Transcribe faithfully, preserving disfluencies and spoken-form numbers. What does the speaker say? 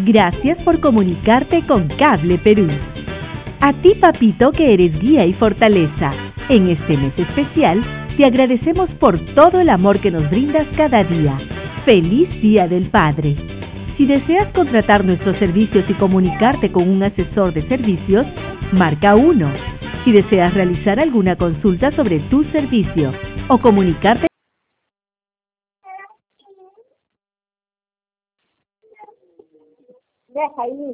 Gracias por comunicarte con Cable Perú. A ti, papito, que eres guía y fortaleza. En este mes especial, te agradecemos por todo el amor que nos brindas cada día. ¡Feliz Día del Padre! Si deseas contratar nuestros servicios y comunicarte con un asesor de servicios, marca uno. Si deseas realizar alguna consulta sobre tu servicio o comunicarte Deja ahí.